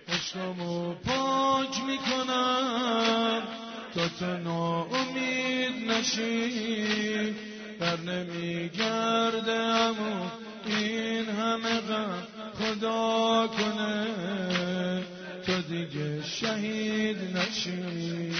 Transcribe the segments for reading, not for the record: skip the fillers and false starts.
عشقمو پاک میکنم تا تو ناامید نشی، بر نمیگرده امو این همه غم خدا کنه تو دیگه شهید نشی.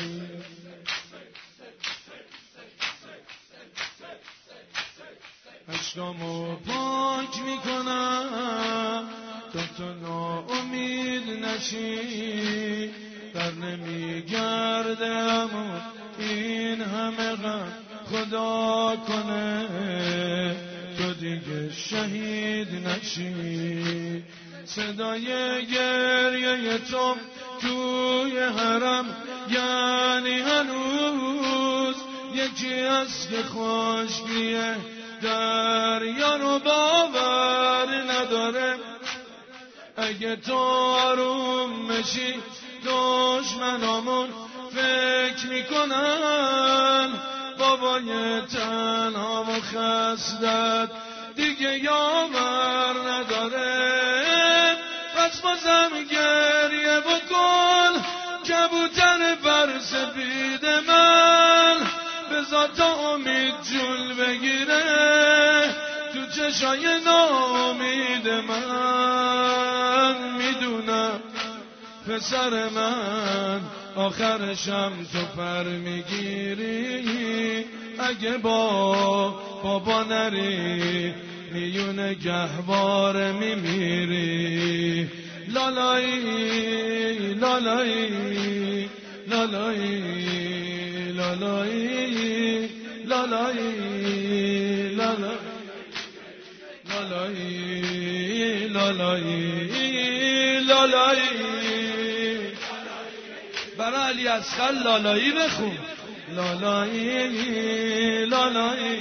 عشقمو پاک میکنم تا تو ناامید نشی، بر نمیگرده امو این همه غم خدا کنه تو دیگه شهید نشی. صدای گریه تو توی حرم یعنی هنوز یکی از که خشکیه دریا رو باور نداره. اگه تو آروم بشی دشمنامون فکر میکنن بابای تنها و خستت دیگه یاور نداره. پس بازم گریه بکن کبوتر بر سپید من، بذار تا امید جول بگیره تو چشای ناامید من. میدونم پسر من آخرشم تو پر میگیری، اگه با بابا نری میون گهواره میمیری. لالایی لالایی لالایی لالایی لالایی لالایی لالایی لالایی. برای علی اصغر لالایی بخون. لالایی لالایی.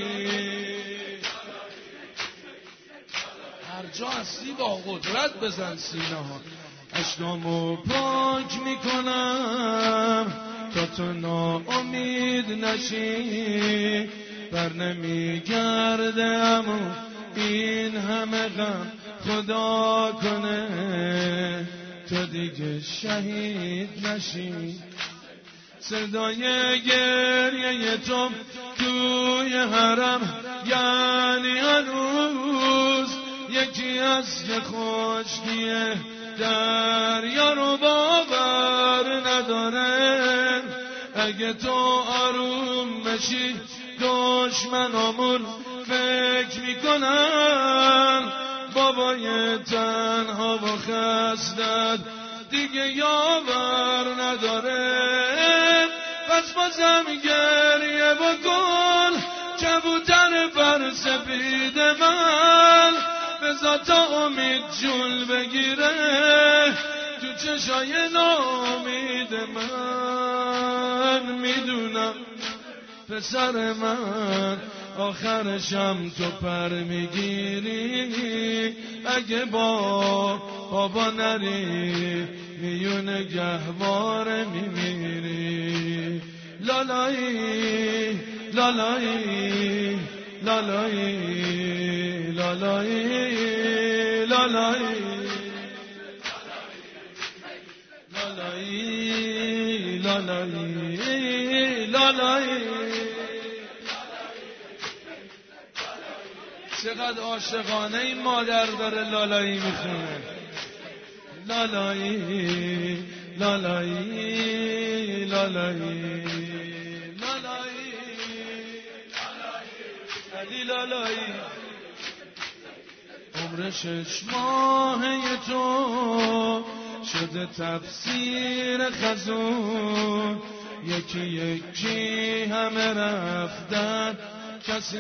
هر جا هستی با قدرت بزن سینه ها. عشقمو پاک میکنم تا تو ناامید نشی، بر نمیگرده امو این همه غم خدا کنه تو دیگه شهید نشی. صدای گریه تو توی حرم یعنی هنوز یکی از که خشکیه دریا رو باور نداره. اگه تو آروم بشی دشمنامون فکر میکنن بابای تنها و خستت دیگه یاور نداره. پس بازم گریه بکن کبوتر بر سپید من، بذار تا امید جول بگیره تو چشای ناامید من. میدونم پسر من آخرشم تو پر میگیری، اگه با بابا نری میون گهواره میمیری. لالایی لالایی لالایی لالایی لالایی لالایی لالایی لالایی. چقدر عاشقانه این مادر داره لالایی میخونه. لالایی لالایی لالایی لالایی علی لالایی. عمر 6 ماهه تو شده تفسیر خزون، یکی یکی همه رفتن کسی.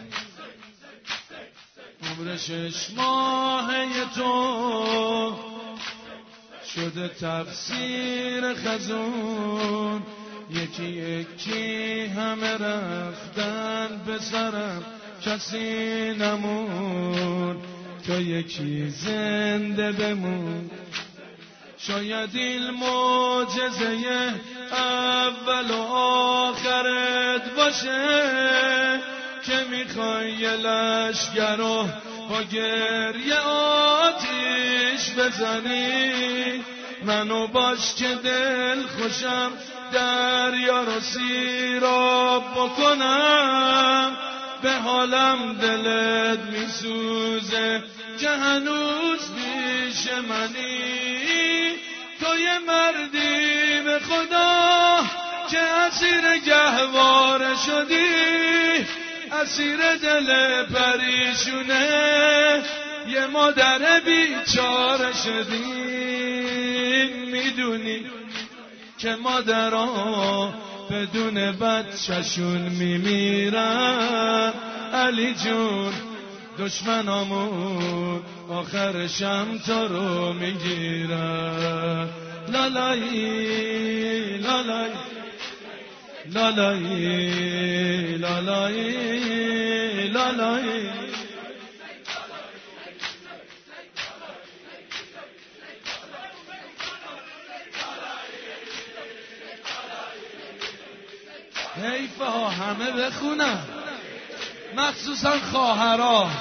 عمر 6 ماهه تو شده تفسیر خزون، یکی یکی همه رفتن به سرم کسی نمون، تو یکی زنده بمون. شاید این معجزه اول و آخرت باشه که میخوای یه لشگر رو با گریه آتیش بزنی. منو باش که دل خوشم دریا رو سیراب بکنم. به حالم دلت میسوزه که هنوز پیش منی. تو یه مردی به خدا که اسیر گهواره شدی، اسیر دل پریشونه یه مادر بیچاره شدی. میدونی که مادرها بدون بچه‌شون میمیرن. علی جون دشمنامون آخرشم تو رو میگیرن. لالایی لالایی لالایی لالایی لالایی. حیفه ها همه بخونن، مخصوصا خواهرها.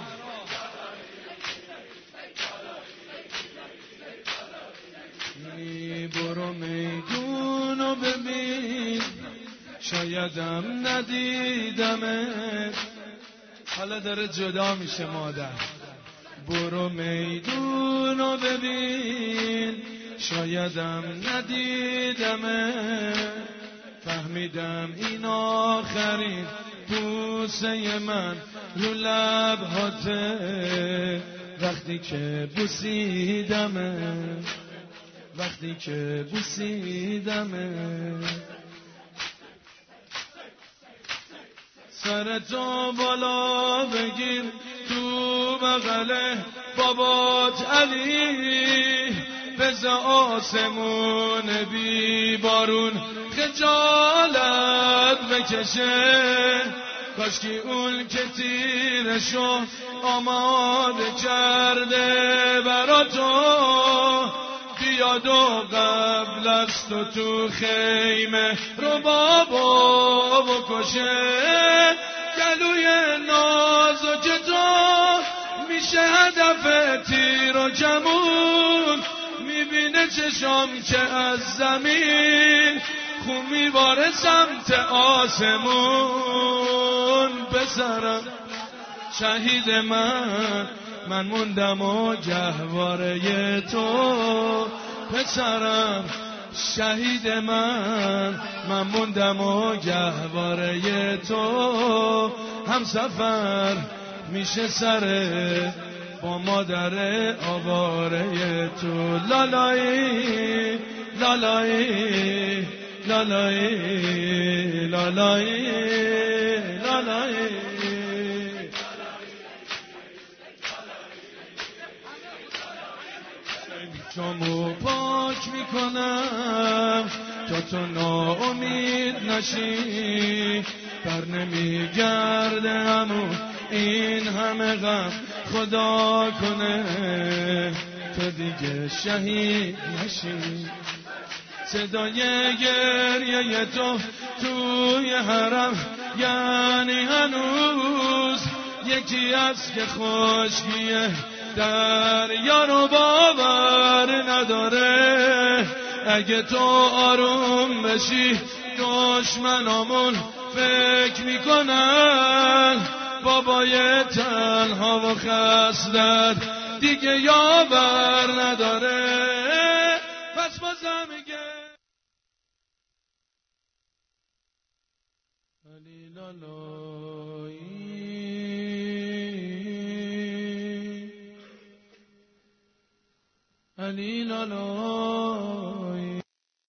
برو میدونو ببین، شایدم ندیدمت. حالا داره جدا میشه مادر. برو میدونو ببین، شایدم ندیدمت. فهمیدم این آخرین بوسه من رو لبهاته. وقتی که بوسیدمت، وقتی که بوسیدمت. سرتو بالا بگیر تو بغل بابات علی، بز آسمون بی بارون خجالت بکشه. کاشکی اون که تیرشو آماده کرده برا تو بیاد و قبل از تو خیمه رو بابا بکشه. گلوی نازک تو میشه هدف تیر و کمون. میبینه چشام که از زمین خون میباره سمت آسمون. پسرم شهید من موندم و گهواره تو. پسرم شهید من موندم و گهواره تو. هم سفر میشه سر با مادر آواره تو. لالایی لالایی لالایی لالایی لالایی. چمو پاک میکنم تا تو ناامید نشی. بر نمیگرده همو این همه غم خدا کنه تو دیگه شهید نشی. صدای گریه تو توی حرم یعنی هنوز یکی از که خشکیه دریا رو باور نداره. اگه تو آروم بشی دشمنامون فکر میکنن بابای تنها و خستت دیگه یاور نداره. پس بازم میگه علی لالایی علی لالایی.